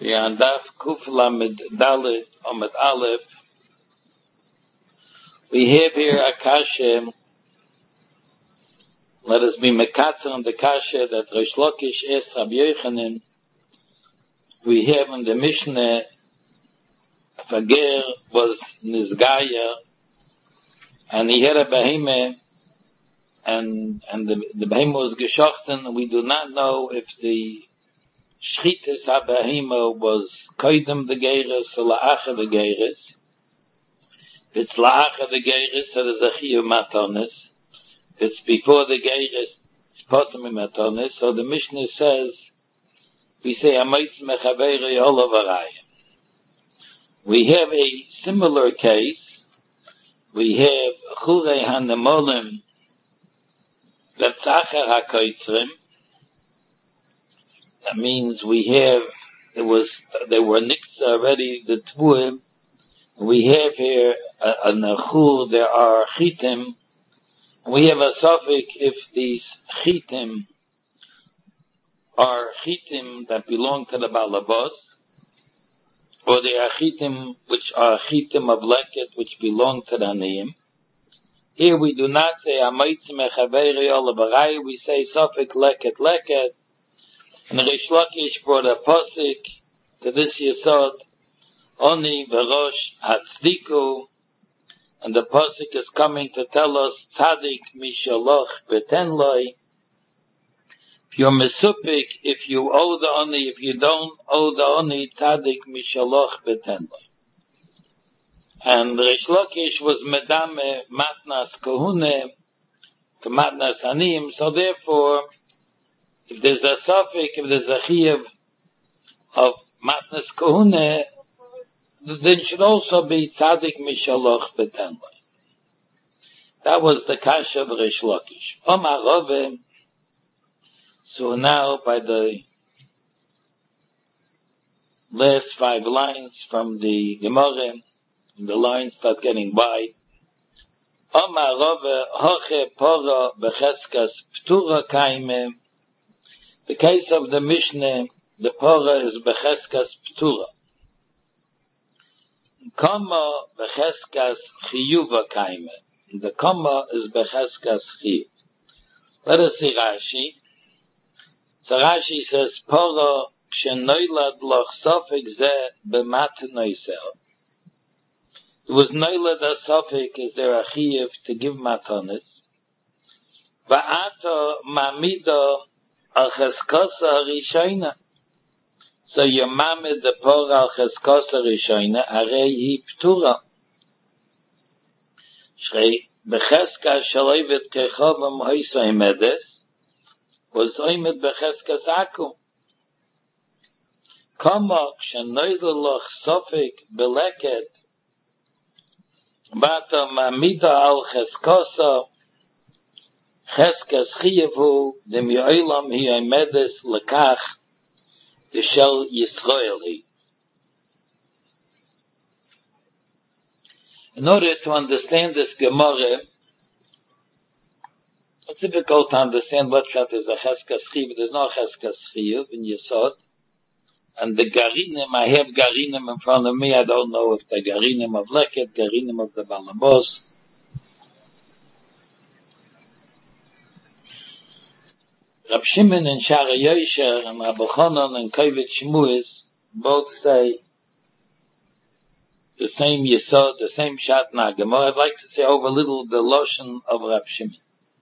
on Daf Kuf Lamed Dalet Amud Aleph. We have here a kasha. Let us be mekatzer on the kasha that Reish Lakish asked Rabbi Yochanan. We have in the Mishnah, Fager was Nizgaya, and he had a behemah, and the behemah was geschochten, and we do not know if the Shchitas ha-behemah was koidem the geiris or la'acha the geiris. If it's la'acha the geiris, so there's a chiyuv matanis. If it's before the geiris, it's potem matanis. So the Mishnah says, we say, amaytz mechaveri olavarayim. We have a similar case. We have churei hanemolim letzachar ha-koitzrim. That means we have, they were nicked already, the tvuim. We have here a nechur, there are chitim. We have a suffix if these chitim are chitim that belong to the balabos, or they are chitim which are chitim of leket which belong to the aniyim. Here we do not say amaytz mechaveri olavarayim, we say suffix leket leket. And Reish Lakish brought a posik to this yesod, Oni v'rosh hatzdiku, and the posik is coming to tell us, Tzadik mishaloch betenloi. If you're mesupik, if you owe the Oni, if you don't owe the Oni, Tzadik mishaloch betenloi. And Reish Lakish was medame matnas kohune, to matnas hanim, so therefore, if there's a suffix, if there's a chiyuv of matnas kohune, then it should also be tzadik mishaloch betenloi. That was the kasha of Reish Lakish. Omar Rove, so now by the last 5 lines from the Gemara, the lines start getting wide. Omar Rove, hoche pora becheskas ptura kaime. The case of the Mishnah, the Pora is Becheskas Ptura. Kama Becheskas Chiyuva Kaime. The Kama is Becheskas Chiyuv. Let us see Rashi. So Rashi says, Pora Kshen Loch Sofik Zeh B'mat Noisel. It was Noilad a Sofik, is there a Chiyuv to give Matanis? Va'ato Mamida al cheskosa rishoina. So your mom is the por al cheskosa rishoina, arei hi ptura. Shrei, becheska shaloivet kechovam hoiso imedes, was oimet becheska saku. Kama kshennoidu loch sofik beleket, bata mamida al cheskosa, Cheskes Chiyavu, dem Yoilam hi Aimedes Lekach, the Shel Yisrael hi. In order to understand this Gemara, it's difficult to understand what shot is a Cheskes Chiyav. There's no Cheskes Chiyav in Yesod. And the Garinim, I have Garinim in front of me. I don't know if the Garinim of Leket, Garinim of the Balabos. Rab Shimon and Shara Yosher and Rabbi Chonon and Kovet Shmuis both say the same Yesod, the same Shat Nagama. I'd like to say over a little the Loshen of Rab Shimon.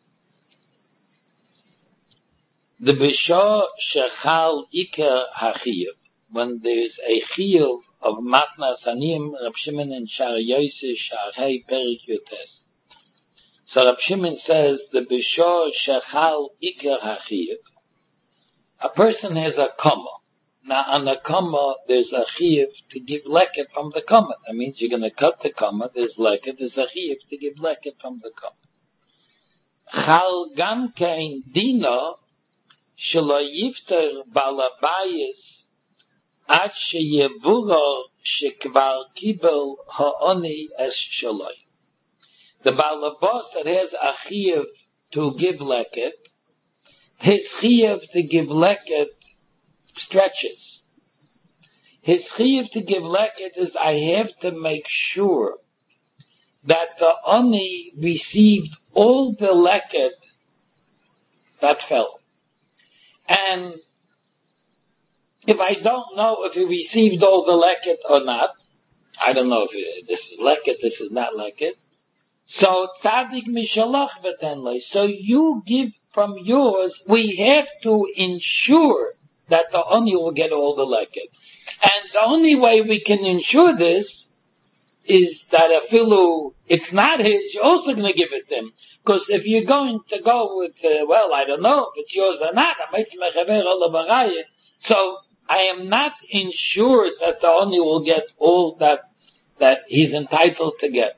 The Bishah Shechal Iker HaChiyuv, when there's a Chiyuv of Matnas Anim, Rab Shimon and Shara Yosher, Sharhei Perik Yotes. So Rab Shimon says, the Bishor Shechal Iker HaChiyuv. A person has a kama. Now on the kama, there's a chiyuv to give leket from the kama. That means you're going to cut the kama, there's leket, there's a chiyuv to give leket from the kama. Chal gam kein dina, shelo yifter balabayis, ad sheyevura shekvar kibel ha'oni es shaloi. The balabos that has a chiyuv to give leket, his chiyuv to give leket stretches. His chiyuv to give leket is I have to make sure that the oni received all the leket that fell. And if I don't know if he received all the leket or not, I don't know if this is leket, this is not leket. So tzaddik mishalach v'tenlei. So you give from yours. We have to ensure that the oni will get all the leket. And the only way we can ensure this is that afilu, it's not his, you're also going to give it to him. Because if you're going to go with, well, I don't know if it's yours or not, so I am not ensured that the oni will get all that he's entitled to get.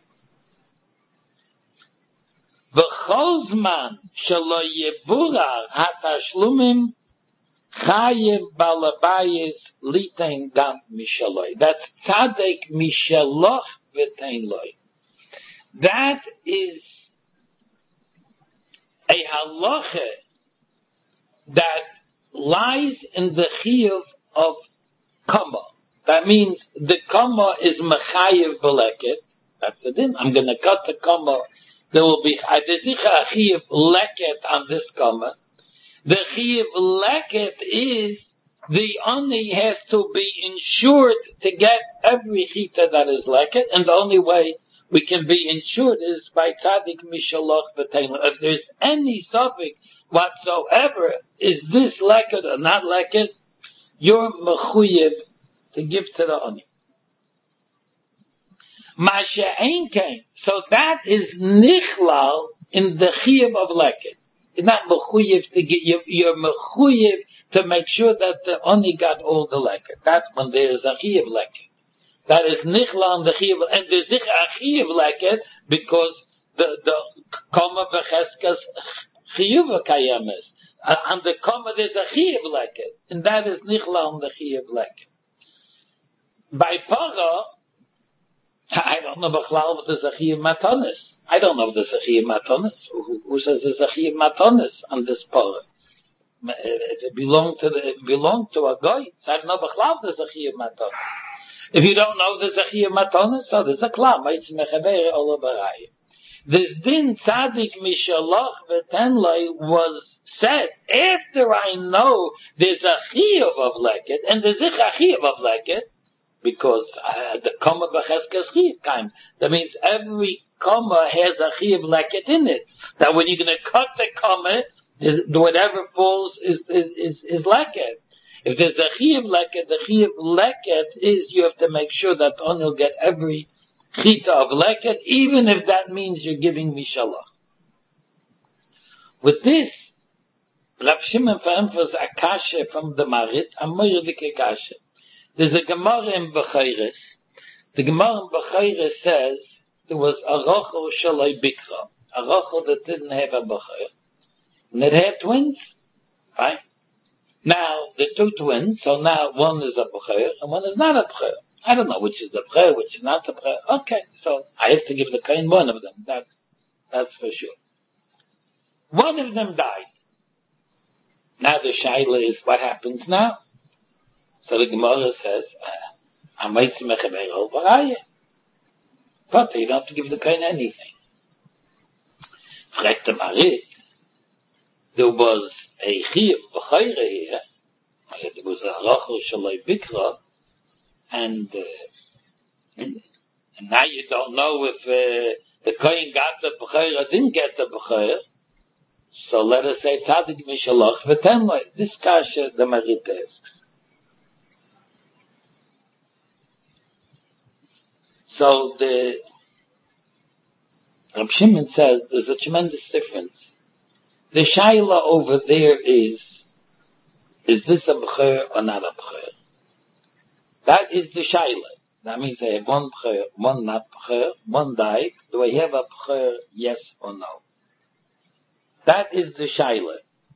V'chozman shelo yeburar hatashlumim chayev balabayis litein gam mishaloi. That's tzaddik mishaloch v'tein loi. That is a halacha that lies in the chiyuv of kama. That means the kama is mechayev b'leket. That's the din. I'm going to cut the kama. There will be a chiyuv leket on this kama. The chiyuv leket is the oni has to be insured to get every chita that is leket, and the only way we can be insured is by tzaddik mishaloch v'tein. If there's any suffix whatsoever, is this leket or not leket, you're mechuyev to give to the oni. Masha ein kain. So that is nichlal in the chiyuv of leket. It's not mechuyev to get, you're mechuyev to make sure that the oni got all the leket. That's when there is a chiyuv leket. That is nichlal in the chiyuv, and there's a chiyuv leket because the koma v'cheskas chiyuv kayemes. On the koma there's a chiyuv leket, and that is nichlal in the chiyuv leket. By para, I don't know if there's a chiyuv matonis. I don't know if there's a chiyuv matonis. Who says there's a chiyuv matonis on this para? It belonged to a guy. So I don't know if there's a chiyuv matonis. If you don't know there's a chiyuv matonis, so there's a klam. This din tzaddik mishaloch v'tenlei was said after I know there's a chiyuv of leket, and there's a chiyuv of leket, because the comma b'cheskas chiyuv time. That means every comma has a chiyuv leket in it. That when you're going to cut the comma, whatever falls is leket. If there's a chiyuv leket, the chiyuv leket is you have to make sure that on you'll get every chita of leket, even if that means you're giving mishalach. With this, Rav Shimon emphasizes a kasha from the Marit, a moirdik kasha. There's a Gemara in Bechayres. The Gemara in Bechayres says there was a rochel shalai bikra, a rochel that didn't have a bechayr, and it had twins, right? Now, the two twins, so now one is a bechayr and one is not a bechayr. I don't know which is the bechayr, which is not the bechayr. Okay, so I have to give the kain one of them. That's for sure. One of them died. Now the shaila is what happens now. So the Gemara says, but you don't have to give the kain anything. Fragt the Marit, there was a chiyuv b'chayre here, there was a rachel shalai bikra, and now you don't know if the kohen got the b'chayre or didn't get the b'chayre. So let us say tzaddik mishalach v'tenloi. This kasha the Marit asks. So the Rab Shimon says there's a tremendous difference. The shaila over there is this a b'chayr or not a b'chayr? That is the shaila. That means I have one b'chayr, one not b'chayr, one died. Do I have a b'chayr, yes or no? That is the shaila.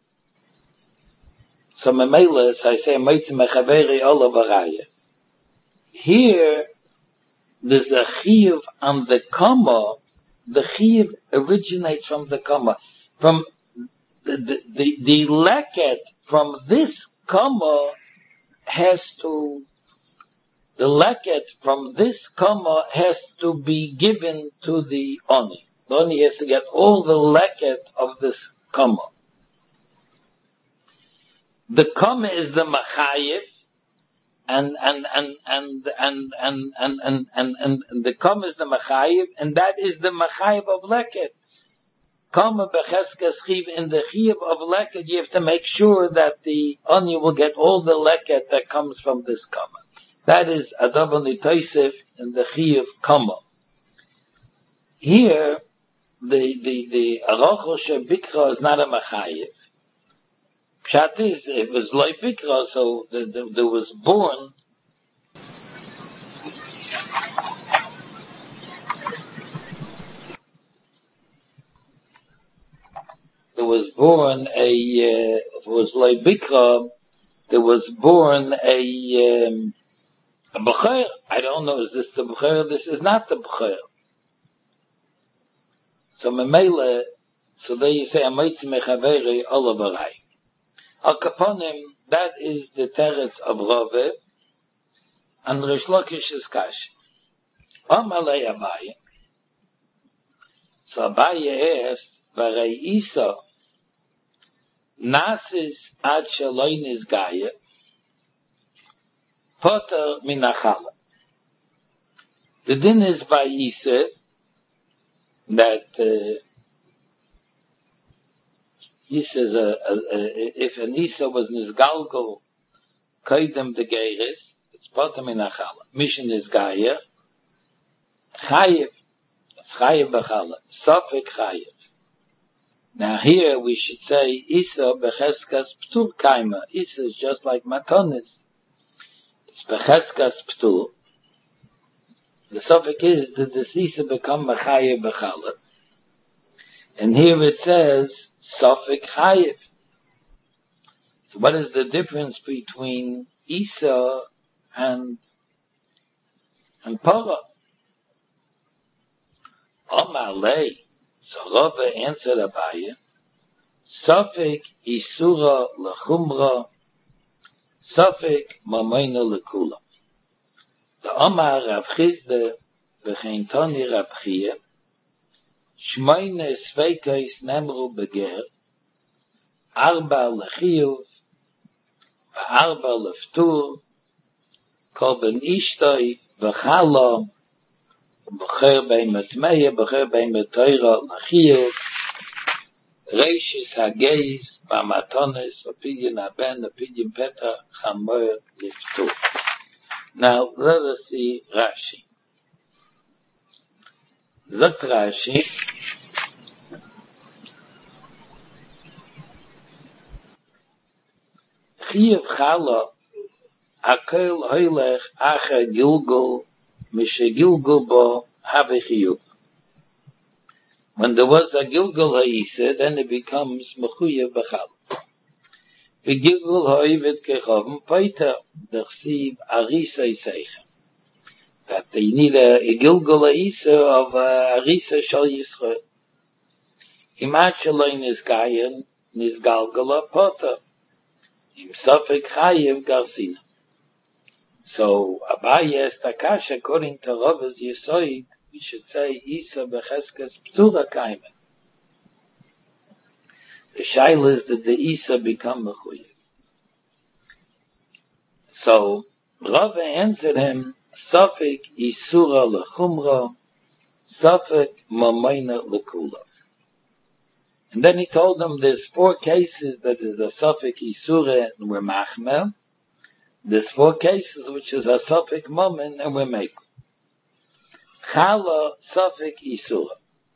So memela, as I say, meitzi mechaveri ola baraya. Here, there's a chiyuv on the comma. The chiyuv originates from the comma. From the leket from this comma has to the leket from this kama has to be given to the oni. The oni has to get all the leket of this kama. The kama is the machayev, and the kama is the machayev, and that is the machayev of leket. Kama becheskas chiv, in the chiv of leket, you have to make sure that the oni will get all the leket that comes from this kama. That is Adav Nitoisef in the Chi of Kama. Here, the Arocho Shebikra is not a Machayev. Pshat is, it was Loi Bikra, so there was born Loi Bikra, there was born a B'chair. I don't know, is this the B'chair? This is not the B'chair. So Memele, so there you say, Amoitzi Mechaveri Olabarai. Al Kaponim, that is the teretz of Rove, and Rish Lakish is Kashi. Amalei Abaye. So Abaye asked, Varei Isa, Nasis Ad Shaloin is Gaya, Potter minachala. The din is by Isa that Isa is if an Isa was nisgalgo kaidem de geiris, it's Potter minachala. Mission is Gaya. Chayev, it's Chayev b'chala. Sofik Chayev. Now here we should say Isa becheskas ptur kaima. Isa is just like Matonis. It's becheskas ptur. The suffix is that the sisa become machayev b'chala. And here it says suffix chayev. So what is the difference between Isa and Parah? Amalei. So Rava answered Abaye, suffix isura lechumra, Safek Mamayna Lekula. The Omar Rav Chizde v'chein Toni Rav Chia Shmoyne Sveikos Nemru Beger Arba Lechiyuv v'Arba Leftur Kol Ben Ishtoi v'Chala B'cher Bein Metmeya B'cher Bein Metoira Lechiyuv Reishis Hageis B'Matonis V'Pidyon Aben V'Pidyon Peta Chamoy Leftur. Now, let us see Rashi. Zot Rashi, Chiyuv Chala, Akel Hoylech Acha Gilgul, Mishe Gilgul Bo Have Chiyuv. When there was a Gilgul Ha'isa, then it becomes Mechuyev B'Chal. V'Gilgul Ha'ivit Kechovim Paita, D'chsiv Arisa Yiseicha. That they need a Gilgul Ha'isa of Arisa Shal Yisrael. Imat Shaloi Nizgayen, Nizgalgala Pota. Im Sofek Chayev Garsina. So, Abaye Estakash, according to Rava's Yesoid, we should say, Isa Becheskas Ptura Kaimen. The shaila is that the Isa become Mechuyev. So, Rava answered him, Safek Isura Lechumra, Safek Mamayna Lekula. And then he told them there's 4 cases that is a Safek Isura and we're Machmel. There's 4 cases which is a Safek Mamen and we're Mekel. Chala Safek Isura.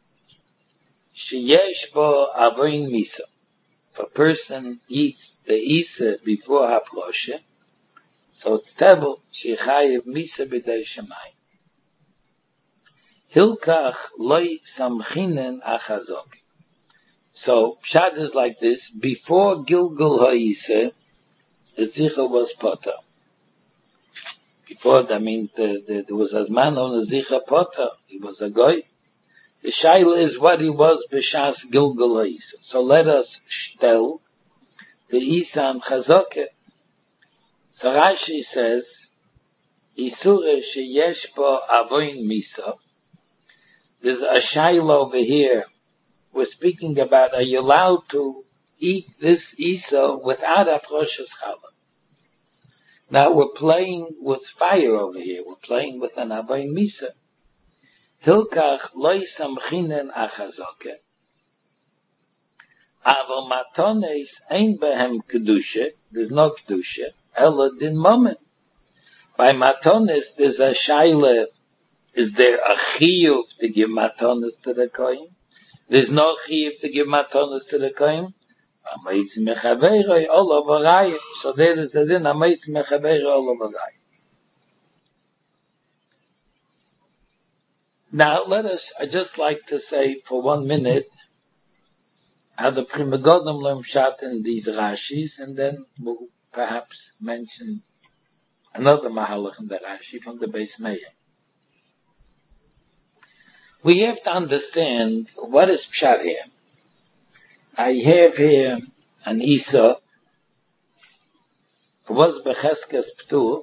Sheyesh bo Avoin Misa. If a person eats the Isa before Haploshe, so it's Tebel, Shechayev Misa B'dei Shemayim. Hilkach Loi Samchinen Achazok. So, Pshat is like this, before Gilgul Ha'isa, the Zicha was Potter. Before, that means there was a man on the Zicha Potter, he was a Goy. The Shaila is what he was B'Shas Gilgul Ha'isa. So let us tell the Isa and Chazokeh. So Rashi says, Isura sheyesh bo avoin misa. There's a shaila over here. We're speaking about, are you allowed to eat this isa without Afroshas Challah? Now we're playing with fire over here. We're playing with an avoin misa. Hilkach loy samchinen achazoke. Aval matones ein behem kedusha. There's no kedusha. Ela din moment. By matones there's a shaila. Is there a chiyuv to give matones to the kohen? There's no chiyuv to give matones to the kohen. Amayitz mechaveiroi olav arayim. So there is a din amayitz mechaveiroi olav arayim. Now I'd just like to say for 1 minute how the Pri Megadim learn pshat in these Rashis, and then we'll perhaps mention another mahalach in the Rashi from the Beis Meir. We have to understand what is pshat here. I have here an Isa who was Becheskes Ptur,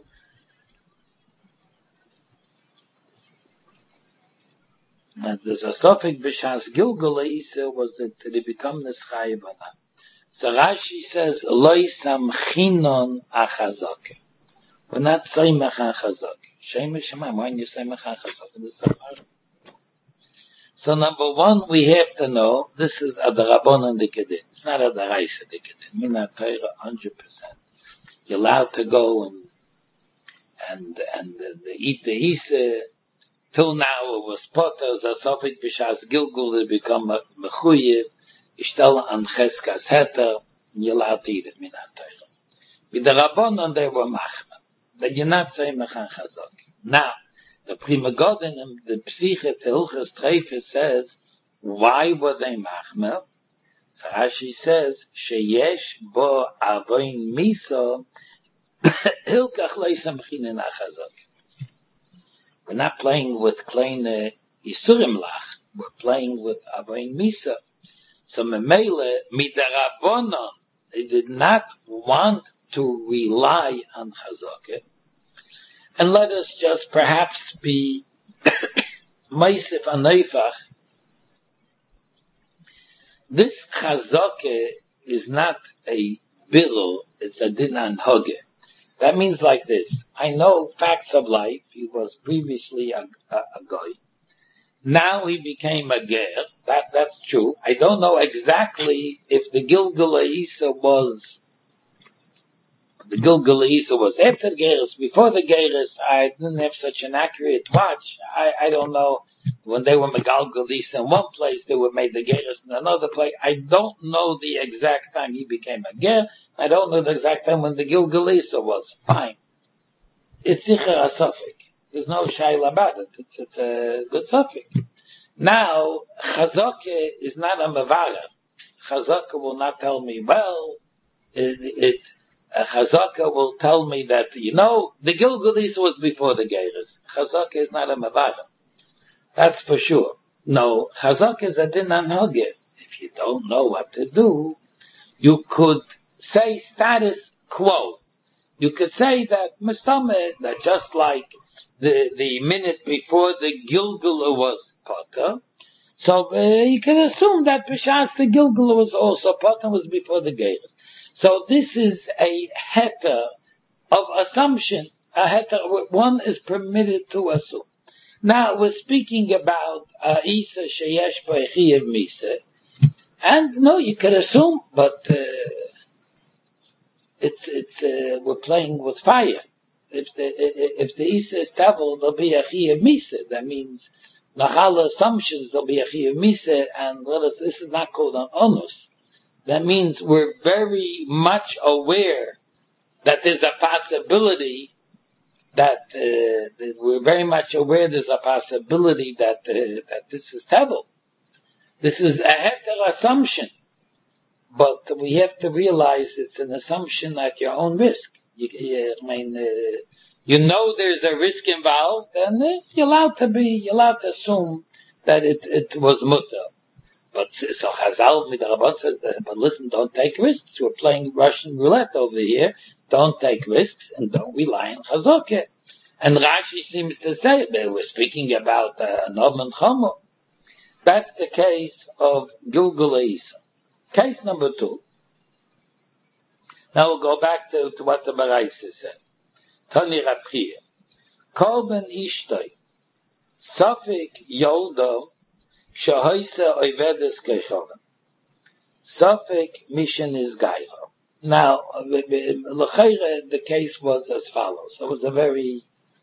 and there's a suffix b'shas Gilgul Isa was it to become Nischayev or not. So Rashi says, Loi samchinon achazake. We're not Soymech achazake. Shemesh Shema, why don't you Soymech achazake? So number one, we have to know, this is Adarabon Dikadin. It's not Adaraisa Dikadin. Mina Torah 100%. You're allowed to go and eat the Isa. Till now it was potter, a sofik b'shas Gilgul, it become a mechuyev, ishtel an cheskas heter, and you're allowed to eat it, min ha-Torah. With the Rabbanon, they were machmer. But you're not saying mechan chazak. Now, the Pri Megadim, the Psiche Tehilchas Treifes says, why were they machmer? So Rashi says, sheyesh bo avoin miso, hilkach leisam chinen achazak. We're not playing with kleine Yisurim lach. We're playing with Avoin Misa. So Memele, Midarabonon, they did not want to rely on Chazakeh. And let us just perhaps be Meisif Aneifach. This Chazakeh is not a birul, it's a dinan hogeh. That means like this. I know facts of life. He was previously a goy. Now he became a ger. That's true. I don't know exactly if the Gilgul Isa was after the Geras, before the Geras. I didn't have such an accurate watch. I don't know. When they were Megalgal Isa in one place, they were made the Geras in another place. I don't know the exact time he became a ger. I don't know the exact time when the Gilgul Isa was. Fine. It's sicher a suffix. There's no shaila about it. It's a good suffix. Now, Chazakeh is not a mevara. Chazakeh will not tell me, well, Chazakeh will tell me that, the Gilgul Isa was before the Geras. Chazakeh is not a mevara. That's for sure. No, Chazakeh is a dinan hogeh. If you don't know what to do, you could say status quo. You could say that that just like the minute before the Gilgul was potter, so you can assume that b'shas the Gilgul was also potter, was before the Geras. So this is a heter of assumption. A heter, one is permitted to assume. Now we're speaking about Isa sheyesh b'echiyev misa, and no, you can assume, but we're playing with fire. If the Isa is tavel, there'll be a chiyuv misa. That means nachal assumptions, there'll be a chiyuv misa, and this is not called an onus. That means we're very much aware that there's a possibility that we're very much aware there's a possibility that this is tavel. This is a heter assumption. But we have to realize it's an assumption at your own risk. You know there's a risk involved, and you're allowed to assume that it was mutter. But so Chazal Midrabban says, but listen, don't take risks. We're playing Russian roulette over here. Don't take risks and don't rely on Chazakeh. And Rashi seems to say, they were speaking about Nob and Chomo. That's the case of Gilgal Isa. Case number 2. Now we'll go back to what the Baraisa said. Tani Rabchia. Kol ben ishtay. Safik yoldo shahoisa oivedes kechovim. Safik mission is gairo. Now, the case was as follows. It was a very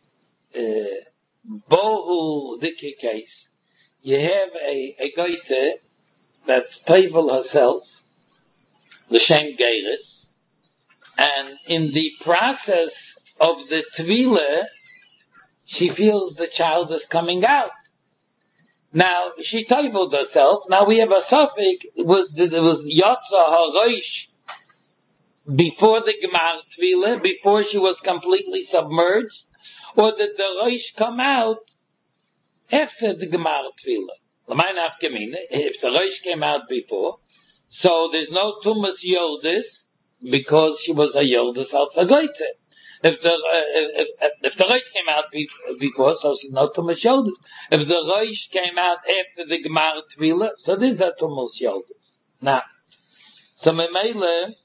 bohu diki case. You have a goite that's Tevel herself, l'shem geiris, and in the process of the tvila, she feels the child is coming out. Now, she Teveled herself. Now we have a suffix. It was Yotza HaRoish before the Gemar Tvila, before she was completely submerged, or did the Roish come out after the Gemar Tvila? If the Roish came out before, so there's no Tumas Yoldis, because she was a Yoldis al Tzagoite. If the Roish came out before, so she's not Tumas Yoldis. If the Roish came out after the Gemar Tvila, so these are Tumas Yoldis. Now, so Memele,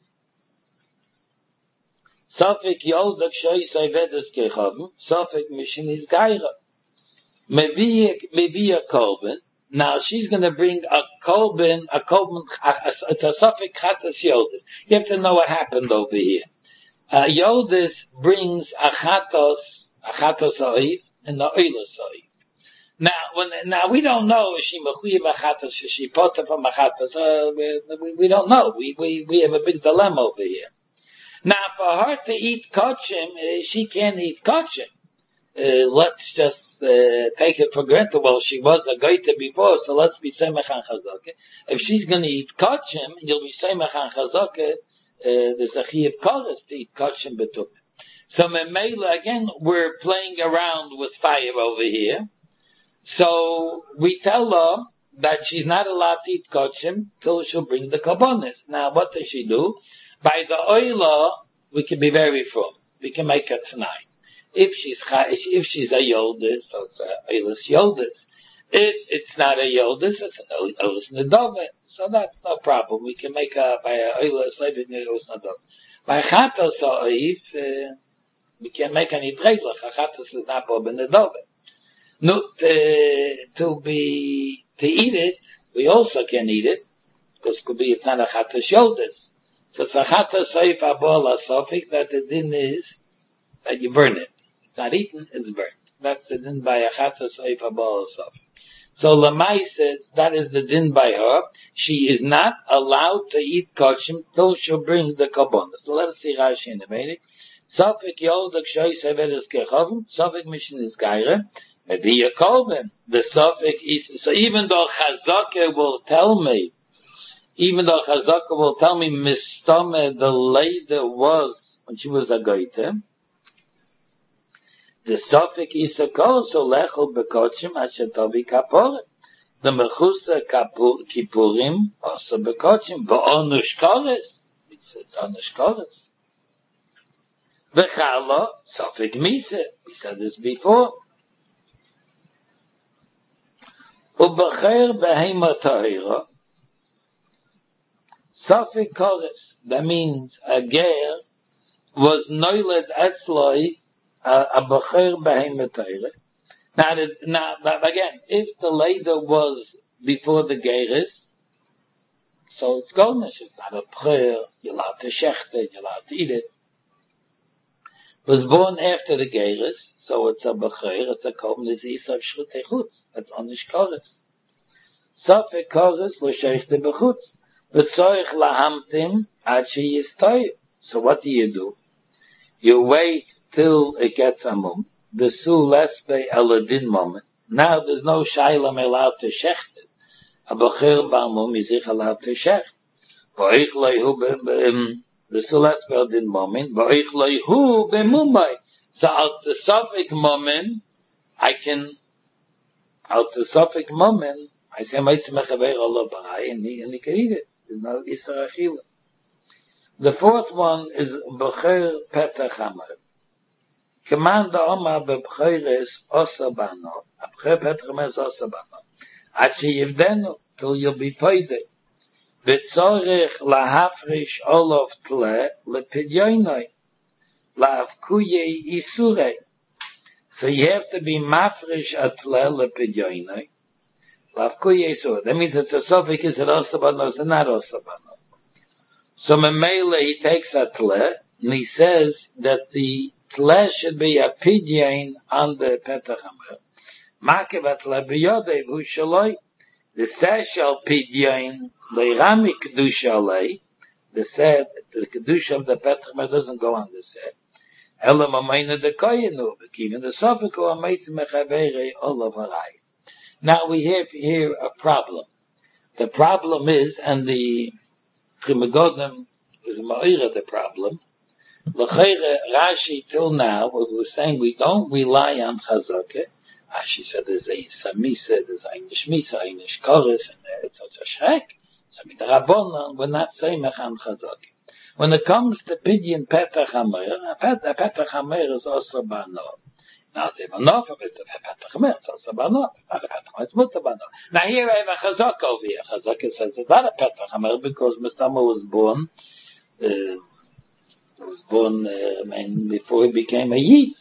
Safik Yoldak Shoyis Ayvedes Kechavim, Safik Mission is Gaira. Maybe a Kolben. Now she's going to bring a Kolben, it's a Safik Chatas Yoldis. You have to know what happened over here. Yoldis brings a Chatos Oif and the Oilus Oif. Now we don't know if she Mechuyev a Chatos, she Potter from a Chatos, we don't know. We have a big dilemma over here. Now, for her to eat kochim, she can't eat kochim. Let's just take it for granted. Well, she was a goita before, so let's be semach and chazakah. If she's going to eat kochim, you'll be semach and chazakah. There's a chiyuv koros to eat kochim betukim. So, Memela, again, we're playing around with fire over here. So, we tell her that she's not allowed to eat kochim till she'll bring the karbonis. Now, what does she do? By the oila, we can be very firm. We can make it tonight. If she's a yoldis, so it's a oilis yoldis. If it's not a yoldis, it's an oilis nedove. So that's no problem. We can make by a oilis oilis nedove. By chatos oif, we can make an idreilach. Chatos is not bob nedove. No, to eat it, we also can eat it, because it could be it's not a chatos yoldis. So it's a chatas soif abol asofik, that the din is that you burn it. It's not eaten, it's burnt. That's the din by a chatas soif abol asofik. So Lamai says that is the din by her. She is not allowed to eat kochim till she'll bring the kabbalah. So let us see Rashi in the Vedic. Sofik yoldak shoy severes kechavim. Sofik mission is gaira. Meviya kolben. The sofik is, so even though Chazaka will tell me, Chazaka will tell me Mistome, the lady was, when she was a goite, the Sofik Isakol, so lechel bekochim, ashetovi kaporet. The mechusa kipurim, also bekochim, v'onush kores. It's onush kores. V'chala, Sofik mise. We said this before. U'becher behema tahira, Safik Koris, that means a ger was noiled etzloi a becher behemetayre. Now, again, if the lady was before the geris, so it's golnish, it's not a becher, you're allowed to shecht it, you're allowed to eat it. Was born after the geris, so it's a becher, it's a kolnish isav shrutei chutz, that's onish koris. Safik Koris lo shechte bechutz. V'tzoich lahamtim ad sheyistoy. So what do? You wait till it gets a mum. The su lespe eladin moment. Now there's no shaylam allowed to shecht it. A bechir ba'mum is ich allowed to shecht. V'oich leihu the su lespe eladin moment. V'oich leihu b'mumay. So out the suffix moment, I say, Maitzim mechaver Allah b'chai, and he can eat it. There's no Isra Achila. The fourth one is Becher Petach Hamar. Command the Oma bebchayres osabano. Abchay Petchamer osabano. Achi yivdenu, till you'll be paid. Betzorich lahafrish olov tle lepidyoinoi. Laavkuye isurei. So you have to be mafresh atle lepidyoinoi. Laavkuye isurei. That means it's a suffix, is it osabano, is it not osabano? So Memele, he takes a tle, and he says that the tle should be a pidyon on the Petchamer. Makev atle biyodei v'hu shaloi. The seshel pidyon leirami kedusha alei. The said the kedusha of the Petchamer doesn't go on the set. Elam amayna de koyenu, even the sophico amaytz mechavere olav harai. Now we have here a problem. The problem is, and the Pri Megadim is ma'ira the problem. L'cheire Rashi till now, we were saying we don't rely on Chazakah. Rashi said there's a Samisa, there's a Nishmisa, a Nishkoris, and it's a Shrek. So with the Rabbanon, we're not saying Mechan Chazakah. When it comes to Pidyon Petchamer, Petchamer is also Bano. Now, the Manof of it, the Petchamer, it's also Bano. Not a Petchamer, it's Mutter Bano. Now here I have a Chazakah over here. Chazakah says it's not a Petchamer because Mistama was born, before he became a Yid.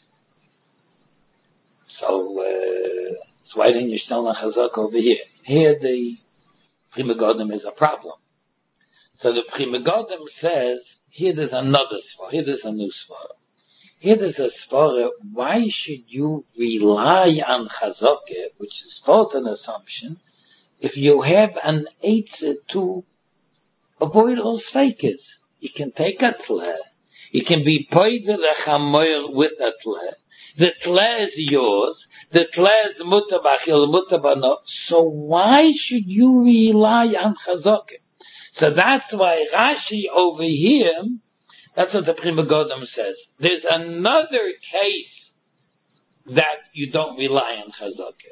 So why didn't you tell a Chazakah over here? Here the Pri Megadim is a problem. So the Pri Megadim says, here there's another svara, here there's a new svara. Here there's a svara, why should you rely on Chazakah, which is fault an assumption, if you have an eitzah to avoid all sfeikas? You can take a tle, you can be paid the chamoyer with a tle. The tle is yours, the tle is mutabachil, mutabano, so why should you rely on Chazakah? So that's why Rashi over here, that's what the Pri Megadim says. There's another case that you don't rely on Chazakah.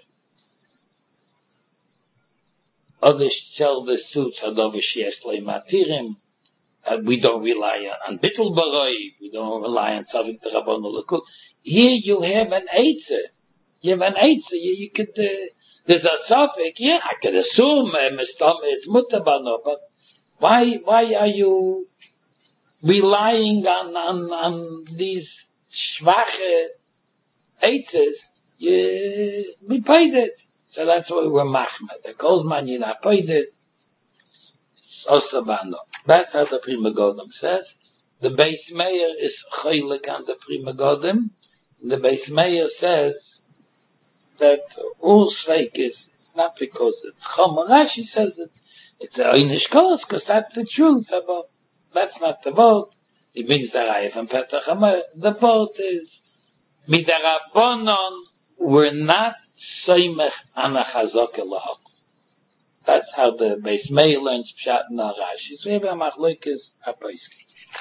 Other shell the suits matirim. We don't rely on Bittul Baroi. We don't rely on Savik the Rabbanu Lakut. Here you have an eitzah. You have an eitzah. You could, there's a suffix. Yeah, I could assume it's mutabano, but why are you relying on these schwache eitzahs? We paid it. So that's why we're machmed. The Kozman, you're not paid it. It's osabano. That's how the Pri Megadim says. The Beis Meir is chaylik on the Pri Megadim. The Beis Meir says that all sveik is not because it's chom. Rashi says it's a einish kos, because that's the truth about. That's not the vote. It means that I have Petchamer. The vote is midarabonon. We're not seimech on a chazakah lahak. That's how the Beis Meir learns Pshat and Rashi. So we have a machlokes apoiskim.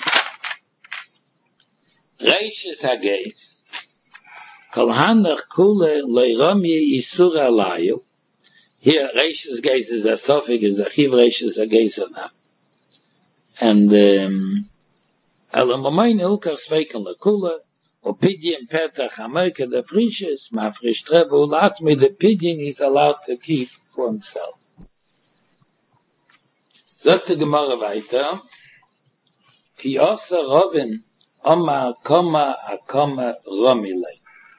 Reishis hageis. Kol hanach kule leiromye isur alayu. Here, Reishis Geis is a suffix, is a chiv Reishis Geis enough. And, Elamamayne Ulkar Sveiken Lekula, or Pidyon Petchamer, the Frishes, Mafresh Trebe, Ulatzme, the Pidyon is allowed to keep for himself. Sagt die Gemara weiter, Ki osa Rovin, Oma Koma Akoma Romilei.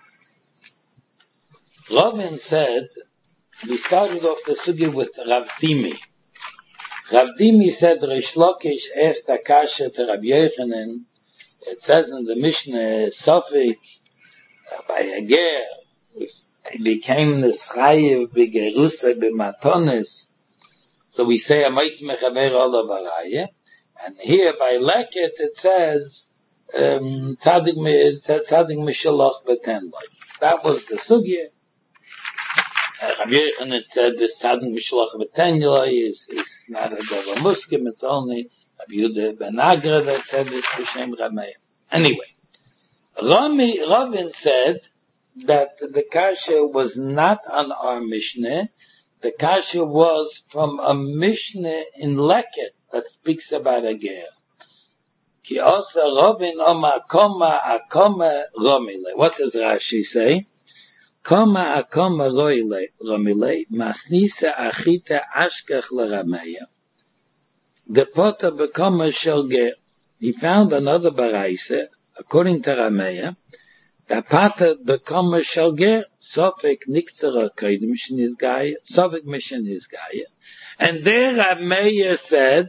Rovin said, we started off the sugya with Rav Dimi. Rav Dimi said, Reish Lakish asked Akasha to Rabbi Yochanan. It says in the Mishnah, Sofik, by a ger, he became the Chayiv b'gerusa b'matonis. So we say, Amayt mechaber olav haraya. And here by Leket it says, Tzadik mishalach b'ten loy. That was the sugya. Rabbi Yochanan said this Tzadik mishalach b'ten loy is not a Dava Muskim, it's only Rabbi Yehuda ben Agra that said this b'shem Rameir. Anyway, Ravin said that the kasha was not on our Mishnah. The kasha was from a Mishnah in Leket that speaks about a ger. Ki also Robin Oma Koma Akoma Romile. What does Rashi say? Koma Akoma Romile Masnisa Achita Ashkach Larameya. The potter become a shelger. He found another baraisa, according to Rameya, the potter become a shelger, Sofik Niktzera Kodim Shnizgaya, Sofik Mishnizgaya. And there Rameya said,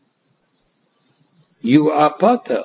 you are potter.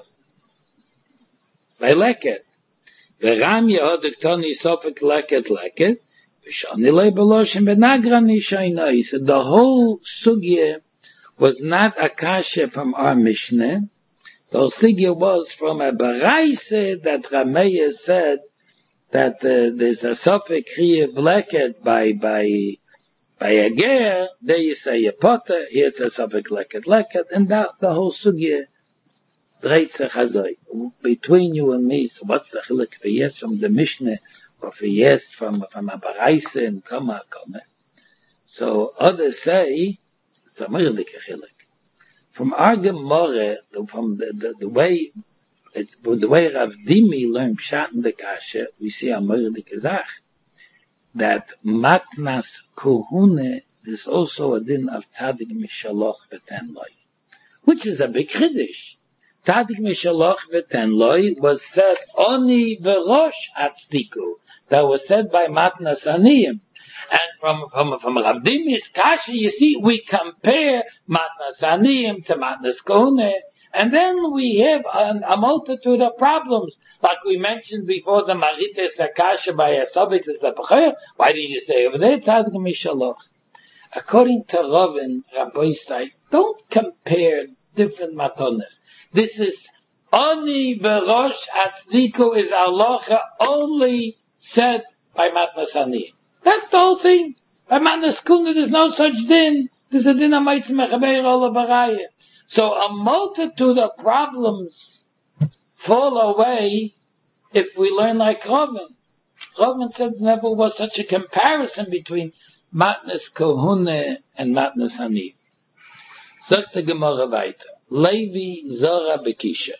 By leket. The Ram Yehodektoni Sofik leket. V'shani lei beloshim benagrani shayna. He said the whole sugya was not a kasha from our Mishnah. The whole sugya was from a baraisa that Rameya said that there's a Sofik Chiyuv leket by a ger. There you say a potter. Here it's a Sofik leket, and that the whole sugya dreht sich hazoi. Between you and me, so what's the chilek for yes from the Mishnah, or for yes from a baraisa and kama. So others say, it's a myrdik chilek. From our Gemara, from the way Rav Dimi learned Pshat in the Kasha, we see a myrdik zach, that matnas kohune is also a din of tzadik mishaloch v'ten loy, which is a big chiddush. Tzadik Mishaloch v'ten loy was said only v'rosh atzdiku. That was said by Matnas Aniyim. And from Rav Dimi's Kasha, you see, we compare Matnas Aniyim to Matnas Kohune, and then we have a multitude of problems. Like we mentioned before, the Marites Kasha by a Sobik is the Pachaya. Why didn't you say over there, Tzadik Mishaloch? According to Ravin, Rabbi say, don't compare different matonas. This is only Verosh Atzdiku is halacha only said by Matnas Aniyim. That's the whole thing. By Matnas Kuna there's no such din. There's a din of Meitzim Mechabeir Ola Baraya. So a multitude of problems fall away if we learn like Ravin. Ravin said there never was such a comparison between Matnas Kohune and Matnas Aniyim. Sagt the Gemara weiter. Levi Zora Bekisha.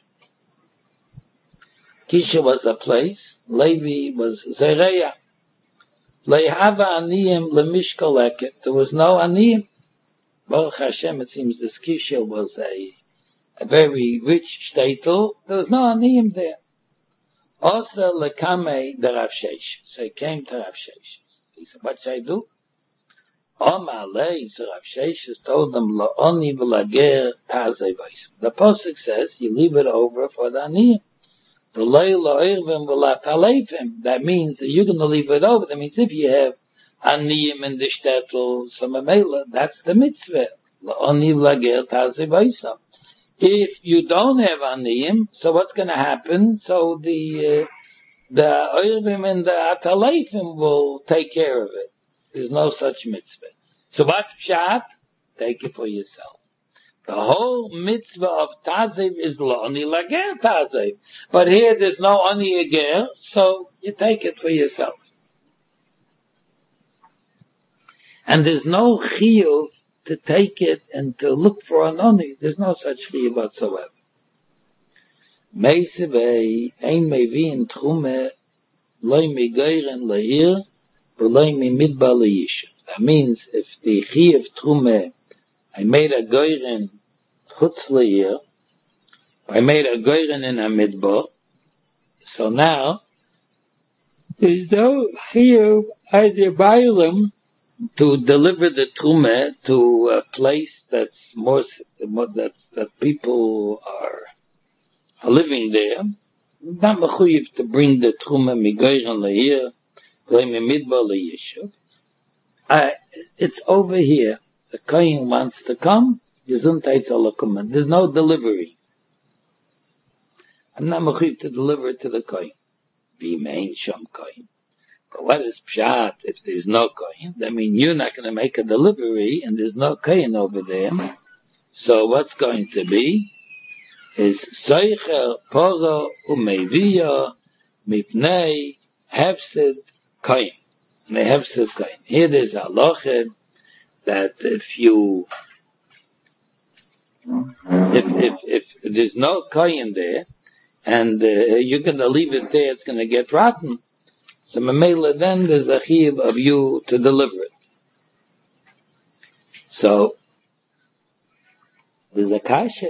Kisha was a place. Levi was Zereya. Lehava Aniyim Lemishkal Leket. There was no Aniyim. Baruch Hashem, it seems this Kisha was a very rich shtetl. There was no Aniyim there. Also Lekame the Rav Sheish. So he came to Rav Sheish. He said, what should I do? Omar Lei, so Rav Sheshes told them, La'oni v'lager tazei v'is. The Pasuk says, you leave it over for the Aniyim. V'lei la'irvim v'lataleifim. That means that you're going to leave it over. That means if you have Aniyim in the shtetl, so Mamela, that's the mitzvah. La'oni v'lager tazei v'is. If you don't have Aniyim, so what's going to happen? So the Irvim and the Ataleifim will take care of it. There's no such mitzvah. So what's pshat? Take it for yourself. The whole mitzvah of taziv is l'oni lager taziv. But here there's no oni ager, so you take it for yourself. And there's no chiyuv to take it and to look for an oni. There's no such chiyuv whatsoever. Meisevei ein mevin trume loy migeiren leir that means if the Chiyuv Trume, I made a goyren chutz leir, I made a goyren in a midbar, so now there's no Chiyuv either bailim to deliver the Trume to a place that's more that people are living there. Not mechuyev to bring the Trume migoyren leir. It's over here. The Kohen wants to come. There's no delivery. I'm not mechuyev to deliver it to the Kohen. V'mein shom Kohen. But what is pshat if there's no Kohen? That means you're not going to make a delivery and there's no Kohen over there. So what's going to be is soicher poro umeviya mipnei hefsed Kohen. They have said Kohen. Here there's a halacha that if there's no koyin there, and you're going to leave it there, it's going to get rotten. So Mamela, then there's a chiyuv of you to deliver it. So there's a kasha.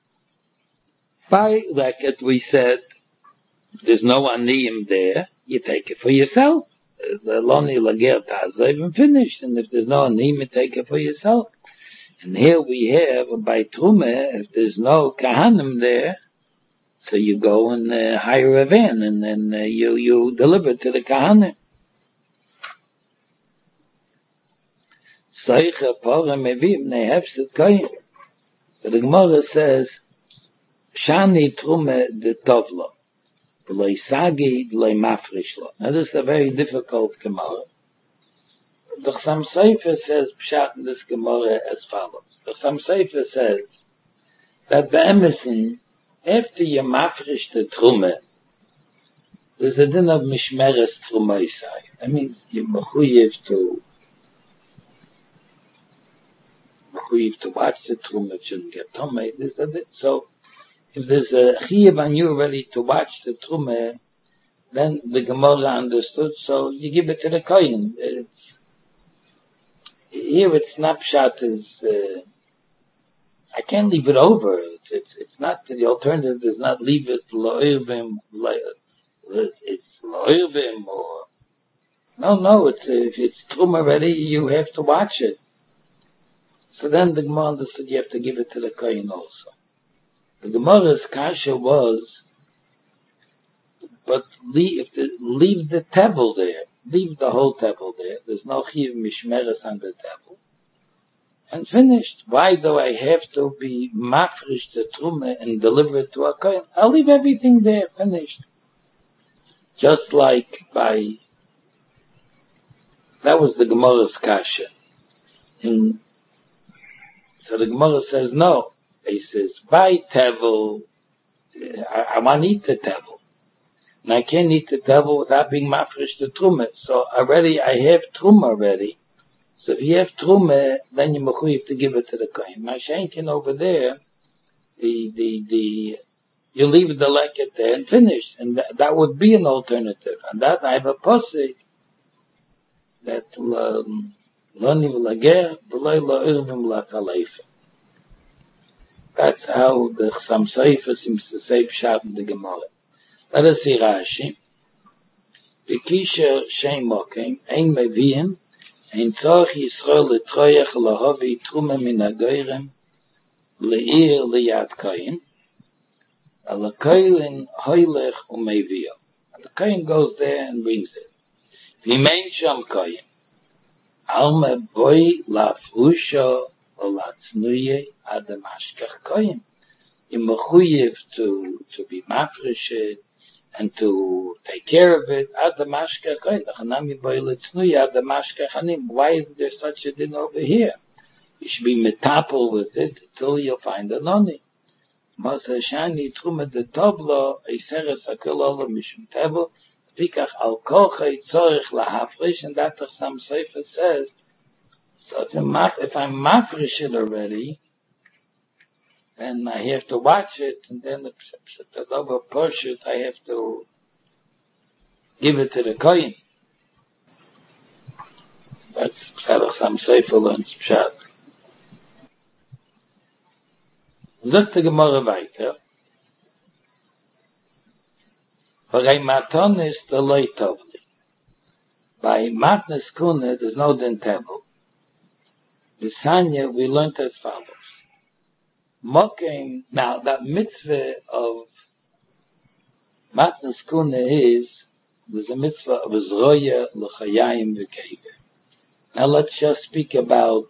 By like it we said, there's no aniyim there, you take it for yourself. The loni lager taza even finished, and if there's no aniyim, you take it for yourself. And here we have by Truma, if there's no kahanim there, so you go and hire a van, and then you deliver it to the kahanim. Seicha Porah Mevim Nehefset Koyin. So the Gemara says, Shani Truma de Tovlo, V'loi Sagi, V'loi Mafrishlo. Now this is a very difficult Gemara. The Chassam Sofer says, Pshat in this Gemara as follows. The Chassam Sofer says, that the Emerson, after you mafresh the Truma, there's a din of Mishmeres Trumaisai. That means you're mechuyev to watch the Truma, it shouldn't get Tomei. So, if there's a chiyuv on you ready to watch the Truma, then the Gemara understood, so you give it to the Kohen. Here it's not pshat is, I can't leave it over. It's not, the alternative is not leave it lo'irvim, it's lo'irvim or, no, if it's Truma already, you have to watch it. So then the Gemara understood you have to give it to the Kohen also. The Gemara's kasha was, but leave the table there. Leave the whole table there. There's no chiyuv mishmeres on the table. And finished. Why do I have to be mafresh the Truma and deliver it to a Kohen? I'll leave everything there. Finished. Just like that was the Gemara's kasha. So the Gemara says, no. He says, by tevel, I want to eat the tevel. And I can't eat the tevel without being mafresh the Truma. So already, I have Truma already. So if you have Truma, then you mechuyev to give it to the Kohen. Mashenkin over there, you leave the leket there and finish. And that would be an alternative. And that I have a posik that Loni v'lager, v'loi lo'irvim la'kaleifim. That's how the Chassam Sofer seems to say pshat in the Gemara. Let us see Rashi. V'kisher shem mokim, ein meviim, ein tzorch Yisrael l'troyach lahovi truma min hagoyrem, le'ir liyad koyin, ala koyin hoylech u'mevio. And the koyin goes there and brings it. V'mein sham koyin, alma boy la'frusho o la'tznuye adam ashkach koyin. You're mechuyev to be mafreshed and to take care of it. Adam ashkach koyin. L'chanami boy la'tznuye adam ashkach hanim. Why isn't there such a thing over here? You should be metapel with it until you find a noni. Masa shani truma de toblo eiseres akol ola mishum tevel vikach al kochei tzorich lahafresh, and that the Chassam Sofer says. So if I'm mafresh it already, then I have to watch it, and then the over push it, I have to give it to the Kohen. That's how Chassam Sofer learns pshat. Sagt die Gemara weiter. Bei Maton ist der Leutovli. By Matnes Kune, there's no den table. Bisanya, we learned as follows. Mokim, now that mitzvah of Matnes Kune is, there's a mitzvah of Zroya, L'chayayim, V'keive. Now let's just speak about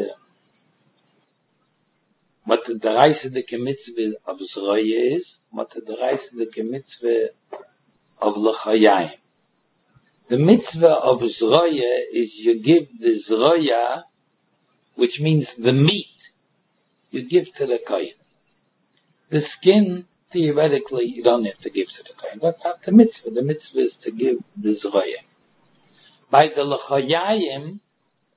what the Deraisa de mitzvah of Zroya is, what the Deraisa de mitzvah of L'chayayim. The mitzvah of Zroya is you give the Zroya, which means the meat, you give to the Kohen. The skin, theoretically, you don't have to give to the Kohen. That's not the mitzvah. The mitzvah is to give the Zroya. By the L'chayayim,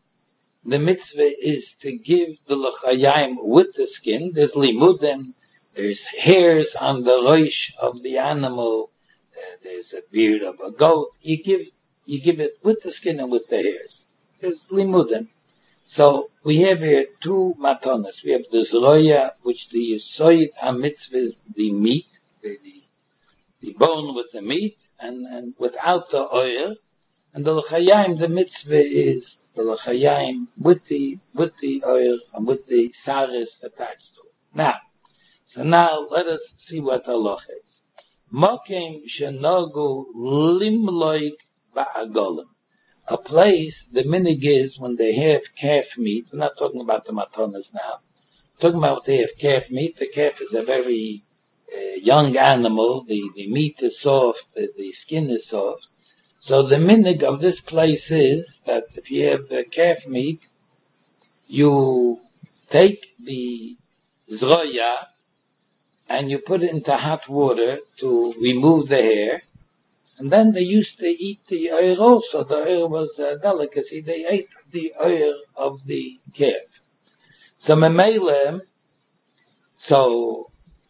the mitzvah is to give the L'chayayim with the skin. There's limudim There's hairs on the rosh of the animal. There's a beard of a goat. You give it with the skin and with the hairs. There's limudim. So we have here two matonas. We have the zroya, which the yisoid ha-mitzvah is the meat, the bone with the meat, and without the oil. And the l'chayim, the mitzvah is the l'chayim with the oil and with the saris attached to it. Now let us see what the halacha is. Mokim shenogu limloik ba'agolim. A place, the minig is when they have calf meat. We're not talking about the matonas now. We're talking about when they have calf meat. The calf is a very young animal. The meat is soft. The skin is soft. So the minig of this place is that if you have the calf meat, you take the zroya and you put it into hot water to remove the hair. And then they used to eat the oil also. The oil was a delicacy. They ate the oil of the calf. So Memele, so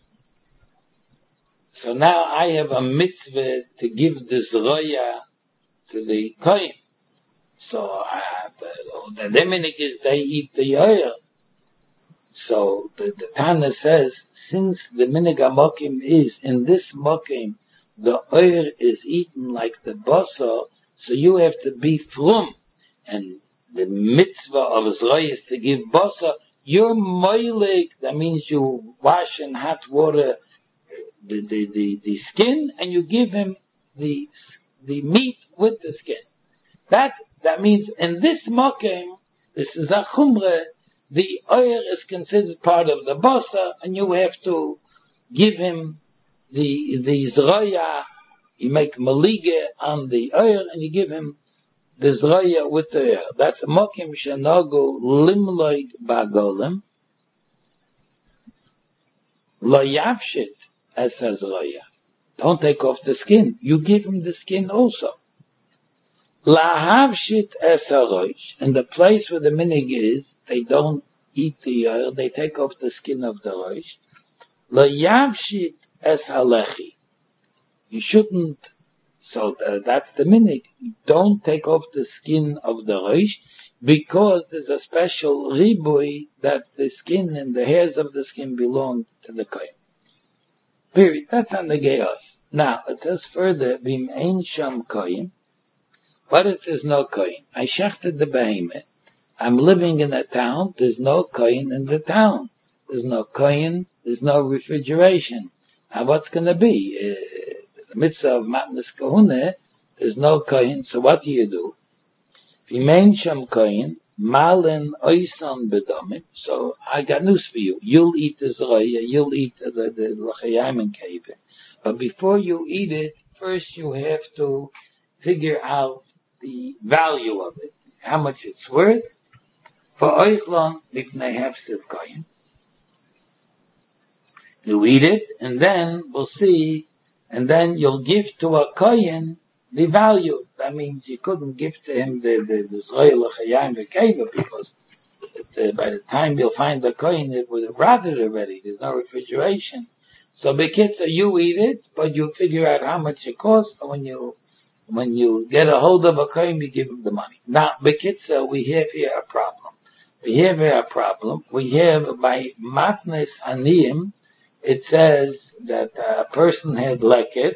now I have a mitzvah to give the zroya to the kohen. So the minig is they eat the oil. So the Tana says, since the minig mokim is in this mokim, the oil is eaten like the basa, so you have to be frum. And the mitzvah of Zroya is to give basa. You're moilik, that means you wash in hot water the skin, and you give him the meat with the skin. That means in this mokim, this is a chumrah, the oil is considered part of the basa, and you have to give him the zroya. You make malige on the oil, and you give him the zroya with the oil. That's mokim shenagu limloig bagolim lo yavshit as a zroya. Don't take off the skin. You give him the skin also. Lahavshit es harosh, and the place where the minig is, they don't eat the oil, they take off the skin of the rosh. Layavshit es halechi. You shouldn't, so that's the minig. Don't take off the skin of the rosh, because there's a special ribui that the skin and the hairs of the skin belong to the kohen. Period. That's on the geos. Now, it says further, Vim ein sham kohen. What if there's no kohen? I shechted the behemoth. I'm living in a town. There's no kohen in the town. There's no kohen. There's no refrigeration. Now what's going to be? There's a mitzvah of matnas kahuna. There's no kohen. So what do? V'mein sham kohen, malin oisan bedomim. So I got news for you. You'll eat the zroya. You'll eat the l'chayim and kevin. But before you eat it, first you have to figure out the value of it, how much it's worth. For oichlon, lifnei hefsiv kohen. You eat it, and then we'll see, and then you'll give to a kohen the value. That means you couldn't give to him the zroya l'chayim v'keva, because by the time you'll find the kohen, it would have rotted already. There's no refrigeration. So bekitza, you eat it, but you figure out how much it costs, and when you get a hold of a kohen, you give him the money. Now, bekitza, we have here a problem. We have by matnes aniyim, it says that a person had leket,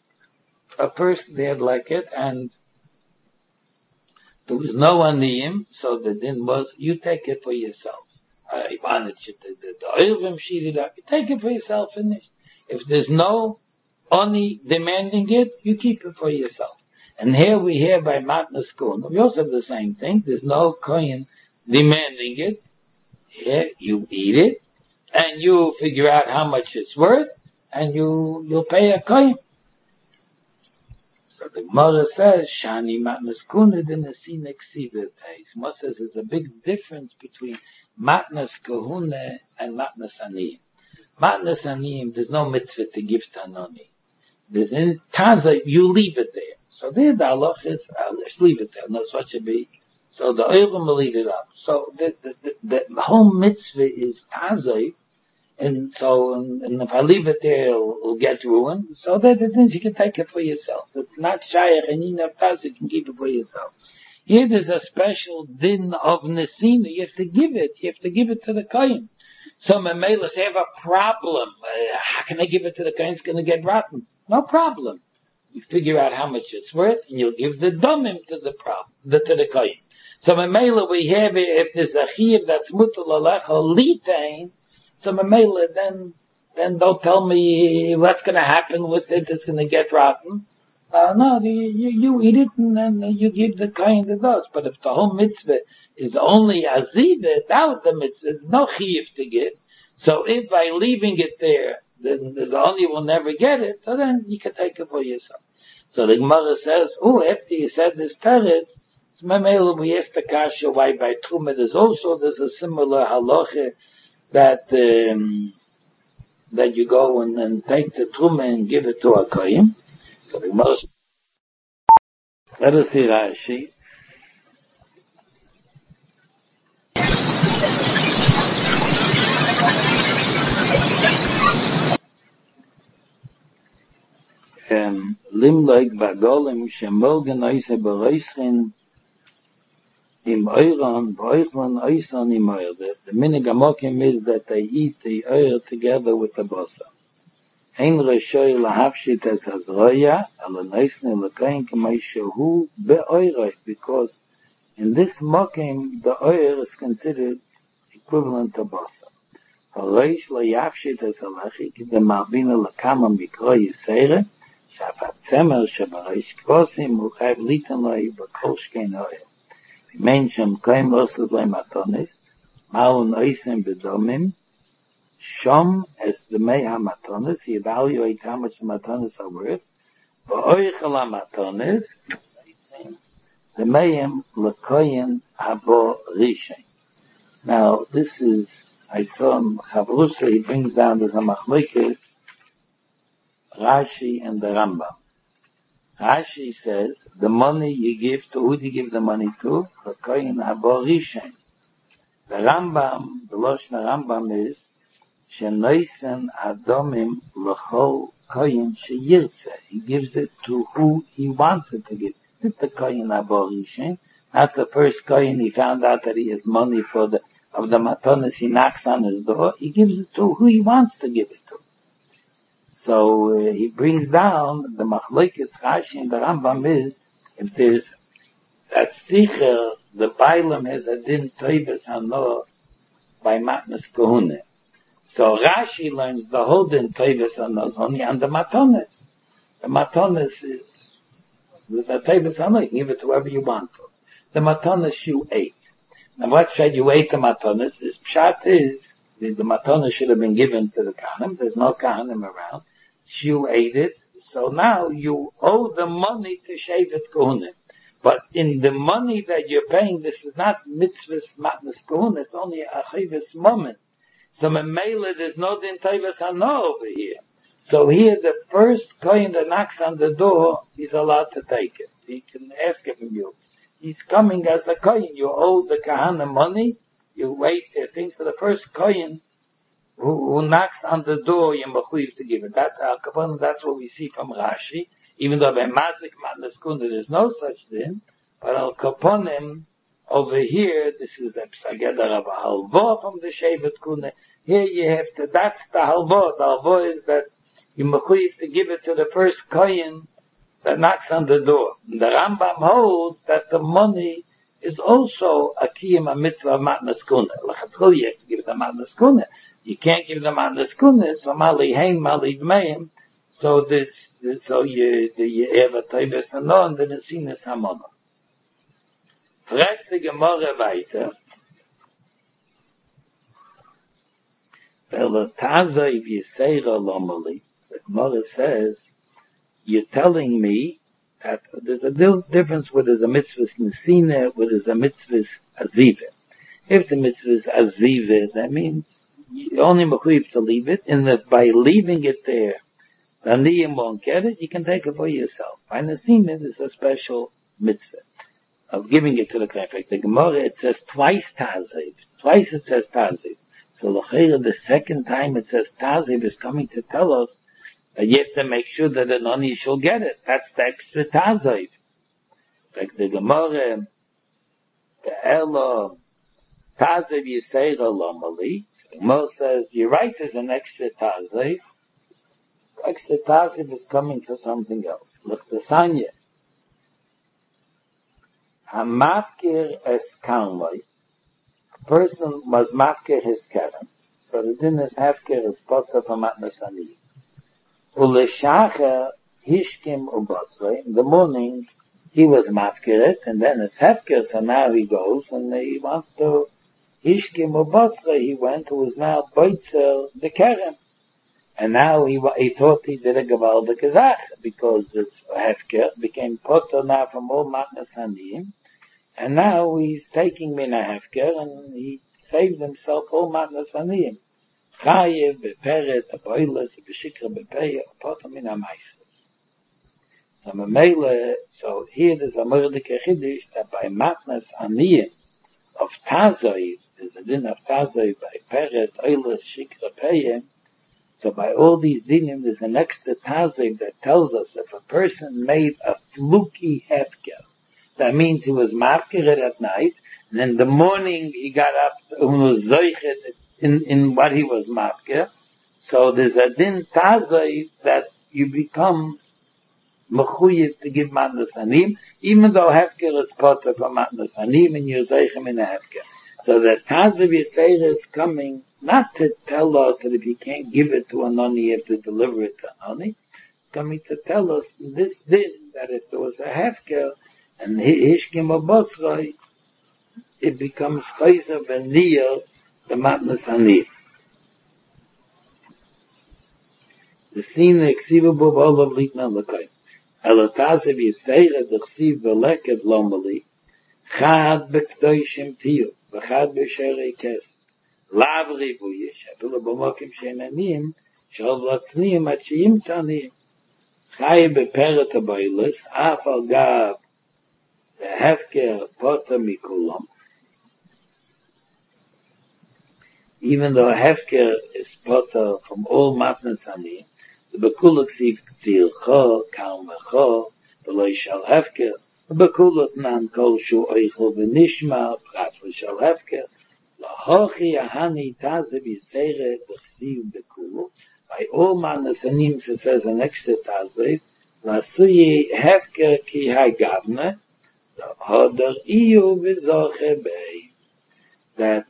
and there was no aniyim, so the din was, you take it for yourself. The oilvim sheeted up, you take it for yourself, finished. If there's no ani demanding it, you keep it for yourself. And here we have by matnas kohuna, we also have the same thing, there's no kohen demanding it. Here you eat it, and you figure out how much it's worth, and you'll pay a kohen. So the Gemara says, Shani matnas kuna dinasina ksiva pays. Gemara says there's a big difference between matnas kahuna and matnas aniyim. Matnas aniyim, there's no mitzvah to give to anoni. There's in taza, you leave it there. So there the halach is, let's leave it there. No, so it should be. So the oilim will leave it up. So the whole mitzvah is taza, And so, and if I leave it there, it'll get ruined. So that then you can take it for yourself. It's not shayach and enough time you can keep it for yourself. Here there's a special din of nesina. You have to give it. You have to give it to the kohen. So Memelas have a problem. How can I give it to the kohen? It's going to get rotten. No problem. You figure out how much it's worth, and you'll give the domim to the kohen. So Memela we have it, if there's a chiyuv that's mutal alecha litain, so Memela then don't tell me what's going to happen with it. It's going to get rotten. No, you eat it and then you give the kohen the dust. But if the whole mitzvah is only aziva, without the mitzvah, there's no chiyuv to give. So if by leaving it there, then the only will never get it, so then you can take it for yourself. So the Gemara says, after you said this teretz, so Memela we asked the kasha why by Truma there's a similar halacha that you go and take the Truma and give it to a kohen. So the Gemara, let us see Rashi. Limleik bagolim shemogen oise bereischen im Euron, Beuchlan Oisan im Eure. The minig amokim is that they eat the Eure together with the bosa. Ein Reshoi lahavshit es hazroya, ala neisne lekain k'may shehu be'oiroi, because in this mokim, the Eure is considered equivalent to bosa. Hareish layavshit es halachi, ki de marbina lekama mikro yisere, shafat semer shebareish kvosim, uchayv litan loi b'kol shkein Eure. Mention kaim losses like matonis, malun oisim bedomim, shom as the meha matonis, he evaluates how much the matonis are worth, v'oichala matonis, the mehem lekoyen habo rishen. Now, this is, I saw in Chavrusa, he brings down there's a machlokes, Rashi and the Rambam. Rashi says, the money you give to, who do you give the money to? The kohen habo rishen. The Rambam, the Lashon Rambam is, shenoisen adomim l'chol kohen sheyirtze. He gives it to who he wants it to give. Not the kohen habo rishen, not the first kohen he found out that he has money of the matonis he knocks on his door. He gives it to who he wants to give it to. So he brings down the machlokes Rashi and the Rambam is, if there's that sicher, the Bailam has a din toivus hanor by matnas kohune. So Rashi learns the whole din toivus hanor is only on the matonis. The matonis is with a toivus hanor, you can give it to whoever you want to. The matonis you ate. Now what said you ate the matonis? Is pshat is the matonis should have been given to the kahanim. There's no kahanim around. You ate it, so now you owe the money to Shevet Kohanim. But in the money that you're paying, this is not mitzvahs matnas Kohanim, it's only a chayvus moment. So Memela, there's no din tayvus hana over here. So here, the first kohen that knocks on the door, he's allowed to take it. He can ask it from you. He's coming as a kohen. You owe the kahana money, you wait there, things. So the first kohen who knocks on the door, you're mechuyev to give it. That's our kavanah. That's what we see from Rashi. Even though by mazik matnas kunda there's no such thing, but al kaponim over here, this is a psageda of a halva from the shevet kunda. Here you have to. That's the halva. The halva is that you're mechuyev to give it to the first kohen that knocks on the door. The Rambam holds that the money is also a kiyum a mitzvah of matnas kunda. L'chatchil you have to give it a matnas kunda. You can't give them on the skunas, so mali hein, mali dmeim. So so you have a taibes and no, and then it's seen as hamona. Fragt die Gemara weiter. Well, taza if you say lomali, the Gemara says, you're telling me that there's a difference where there's a mitzvah nesina, where there's a mitzvah aziva. If the mitzvah is aziva, that means you only mechuyev to leave it, and that by leaving it there, the aniyim won't get it, you can take it for yourself. By nesina, there's a special mitzvah of giving it to the kohen. In fact, the Gemara, it says twice taziv. Twice it says taziv. So the second time it says Taziv is coming to tell us that you have to make sure that an Ani shall get it. That's the extra Taziv. Like the Gemara, the Elo, Taziv Yisrael Lomali. So the Gemara says, you're right, there's an extra Taziv. Extra Taziv is coming for something else. Look, the Sanya. Hamafkir es Kalmai. A person was mafkir his keren. So the din is hefkir is potter for matnas ani. Uleshacher hishkim ubotzle. In the morning, he was mafkir it, and then it's hefkir, so now he goes, and he wants to hishkim ubotzle. He went, who is now boitzer the keren. And now he thought he did a gevaldik azach, because it's hefkir, became potter now from all matnas ani. And now he's taking mina hefker, and he saved himself all matnas aniyim. Chayev, beperet, aboiles, beshikra, bepeya, apota mina maisles. So memele, so here there's a mordike chiddush that by matnas aniyim of Tazoiv, there's a din of Tazoiv by peret, oiles, shikra, peya. So by all these dinim, there's an extra Tazoiv that tells us if a person made a fluky hefker, that means he was mafkiret at night, and in the morning he got up and was zoichet in what he was mafkir. So there's a din tazai that you become mechuyev to give matnas anim, even though hefker is potter for matnas anim, and you're zoichem in a hefker. So the tazai Yisrael is coming not to tell us that if you can't give it to an ani, you have to deliver it to an ani. It's coming to tell us this din that if there was a hefker, and hishkim abotzroi, it becomes chayzer v'niyah, the matnas haniyah. The scene eksiva b'ov olav litna l'kay. Elotazev yiseira d'chsiv v'leket lomali, chad b'kdoishim tiyu, v'chad b'sherei kes. Lav ribu yish, afilu b'mokim she'enaniyim, shal v'latzniyim at she'im taniyim. Chay b'peret aboilis, af al gav, the hefker potter mikulam. Even though hefker is potter from all matnas ani, the bekuluk siv tzilcha, kalmecha, v'lo shal hefker, the bekuluk nan kol shu oichel v'nishma, prat v'shal hefker, lahochi ahani tazev yisere b'chsiv bekuluk. By all matnas anim, it says an extra tazev, lasuyi hefker ki hagavne, Hadar iyu v'zoche bei, that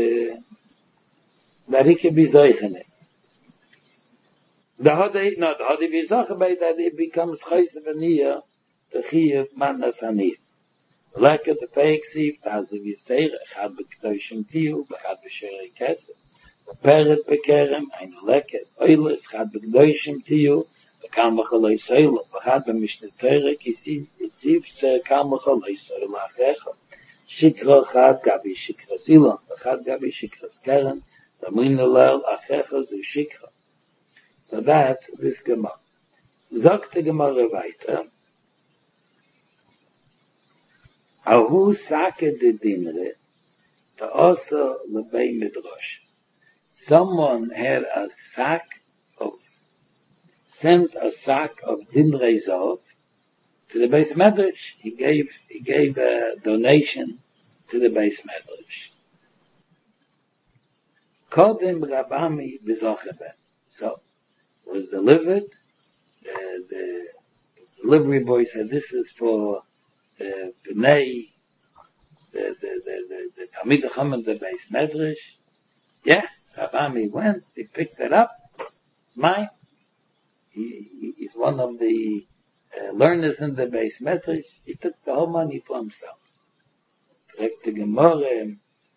he can be zoichene. The hadar v'zoche bei, that it becomes chayzev aniyah, the chiyev matnas aniyah. Leket the peiksiv, tazev yiseir, echad b'kdoshim tiyu, b'chad b'sherei kesef, b'peret b'kerem, ein leket, oiles, echad b'kdoshim tiyu, Kam b'chalei soil, b'chad b'mishneh Torah, ki siv kam b'chalei soil achecha. Shikra chad gabi shikra silon, b'chad gabi shikra skeren, tamrin lel achecha zu shikra. So that's this Gemara. Sagt the Gemara weiter, Ahu sake de dinre, ta'asa lebei midrash. Someone had a sack of sent a sack of dinrei zov to the Beis Medrash. He gave a donation to the Beis Medrash. Kodem Rabami b'zocheben. So it was delivered. The delivery boy said, "This is for Bnei, the Talmid Chacham, the Beis Medrash." Yeah, Rabami went. He picked it up. It's mine. He's one of the learners in the Beis Medrash. He took the whole money for himself. Direct the Gemara.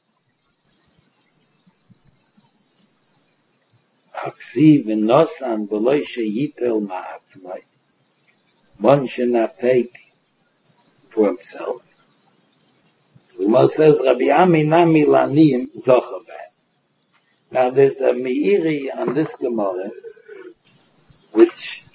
Haksiv in Nosan v'lo sheyitel ma'atzmai. One should not take for himself. So the Gemara says, Rabbi Ami nami lanim zochavet. Now there's a meiri on this Gemara, which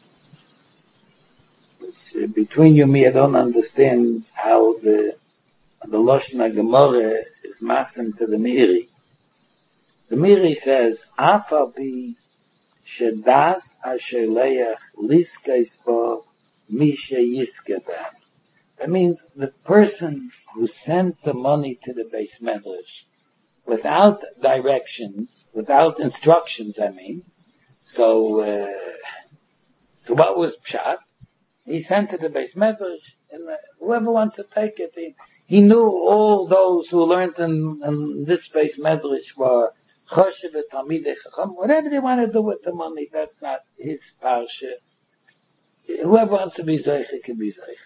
between you and me, I don't understand how the The Lashon Gemara is masim to the Miri. The Miri says, Afa bi shedas asheleach liskes bo misha yiskebem. That means the person who sent the money to the Beis Medrash without directions, without instructions, So what was Pshat? He sent it to Beis Medrash, and whoever wants to take it, he knew all those who learned in this Beis Medrash were Choshev and Talmidei Chacham. Whatever they want to do with the money, that's not his parsha. Whoever wants to be Zeiche can be Zeiche.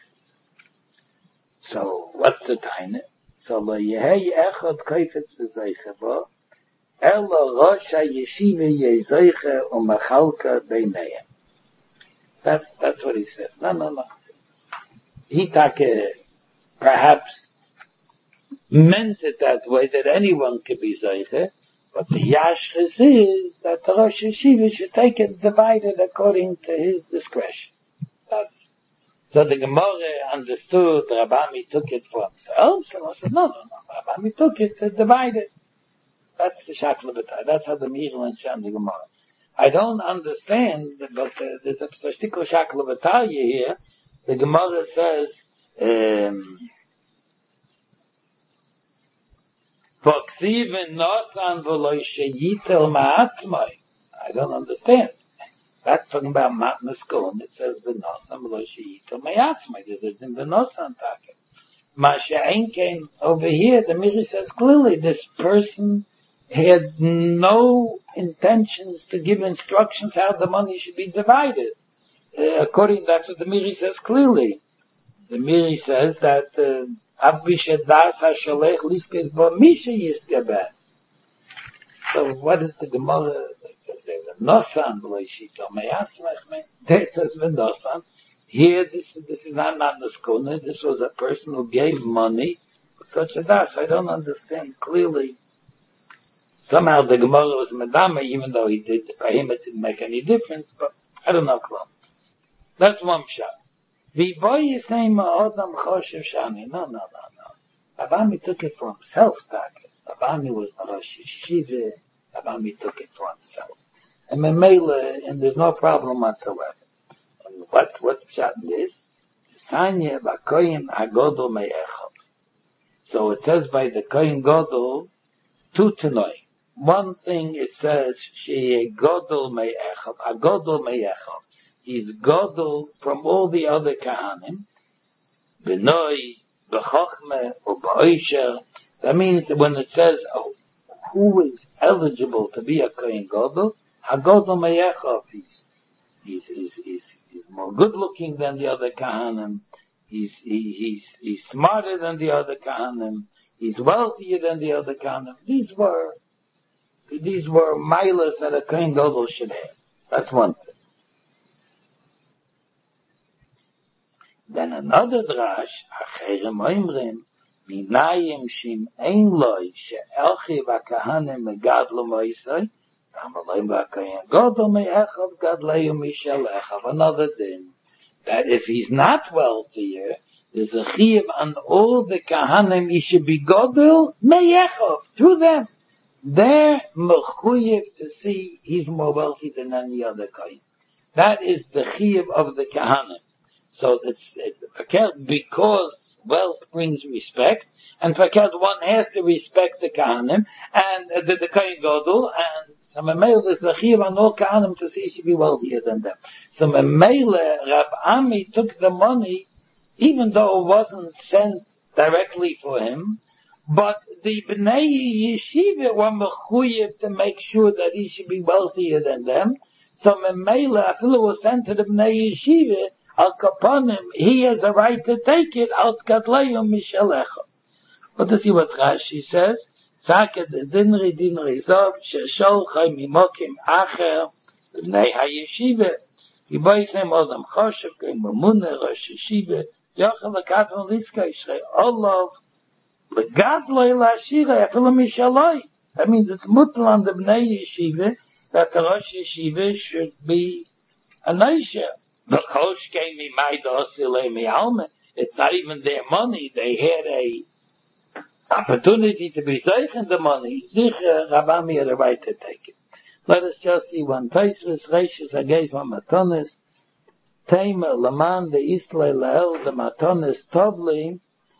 So, what's the taina? So, lo yehei echad kaifetz v'zeiche bo, elo rosh ha-yeshiva yezeiche u'machalka beineyem. That's what he said. No. He perhaps meant it that way, that anyone could be zeiche, but the yashchis is that the Rosh Yeshiva should take it divided according to his discretion. So the Gemara understood Rabami took it for himself, so I said, no, Rabami took it to divide it. That's the Shakla B'tai. That's how the Michel and Shem the Gemara. I don't understand, but there's a Shtikl Shakla B'tai here. The Gemara says, V'ksiven nosan v'loi sheyitel ma'atzmai. I don't understand. That's talking about Matnas Kohen. It says v'nosan v'loi sheyitel ma'atzmai. There's a v'nosan taket. Masha'en came over here. The Miri says clearly this person had no intentions to give instructions how the money should be divided. That's what the Miri says clearly. The Miri says that so what is the Gemara? It says Nosan there it says Nosan. Here this is not Naskona. This was a person who gave money for such a das. I don't understand clearly. Somehow the Gemara was Madama, even though he did for him it didn't make any difference, but I don't know. That's one shot. The boy is saying Adam Choshev Shani. No. Abami took it for himself, Abami was the Rosh Yeshiva. Abami took it for himself. And Memela, and there's no problem whatsoever. And what's shot in this? Sanya Bakoyin Agodol Me'echov. So it says by the Koyin Godol, two Tanoi. One thing it says, She Godol Me'echov, Agodol Me'echov. He's Godol from all the other Kahanim. B'noi, B'chochme, or B'oisher. That means that when it says, who is eligible to be a Kohen Godol, HaGodol Me'echov, he's more good looking than the other Kahanim. He's smarter than the other Kahanim. He's wealthier than the other Kahanim. These were milas that a Kohen Gadol should have. That's one thing. Then another drash, Acherem Oimrim, Minayim Shim Ein Loi, She'elchi V'Kahanim Megadlo Moisei, Amalei V'Kohen Gadol Me'echov Gadleu Mishel Echav. Another thing, that if he's not wealthier, there's a chiyuv on all the Kahanim, he should be Gadol Me'echov, through them. They're mechuyev to see he's more wealthy than any other Kohen. That is the chiyuv of the Kahanim. So it's because wealth brings respect, and one has to respect the Kahanim and the Kohen Gadol, and so Memele is the chiyuv on all Kahanim to see he should be wealthier than them. So Memele, Rab Ami took the money, even though it wasn't sent directly for him, but the Bnei Yeshiva were mechuyev to make sure that he should be wealthier than them. So Memele, Afilu was sent to the Bnei Yeshiva, Al Kaponim, he has a right to take it, Al Skatleyu Mishalecha. But to see what Rashi says, Saket Dinri Zov, Sheshol Chai Mimokim Acher, Bnei HaYeshiva, Yiboyisem Odam Choshev, Memune Rosh Yeshiva, Yochel Lekatron Liska Yishrei, Olav, Legadloi Lashira, Afilu Mishaloi. That means it's mutal on the Bnei Yeshiva, that the Rosh Yeshiva should be a Neisha. It's not even their money. They had opportunity to be zeichen the money, sicher Rabami had a right to take it. Let us just see one Tosfos Reishis Ageiz Matonis Tema Laman the Islay Lael the Matonis Tovli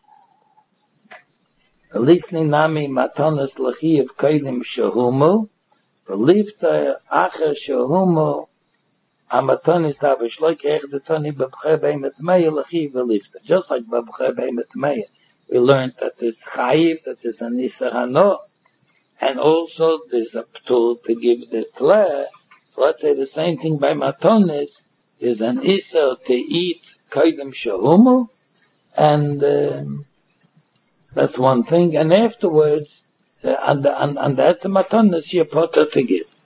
Lisni Nami Matonis Lachiv Kaidim Shahumu Belifta Acher Shahumu Amatonis Havishloik Echdetoni Babche Beimet Meya Lachiv Belifta. Just like Babche Beimet Meya, we learned that it's Chayiv, that it's an Isser Hano, and also there's a ptul to give the tleh. So let's say the same thing by Matonis. There's an Isser to eat Kaidim Shahumu, and that's one thing. And afterwards, and that's the Matonis you're put to give.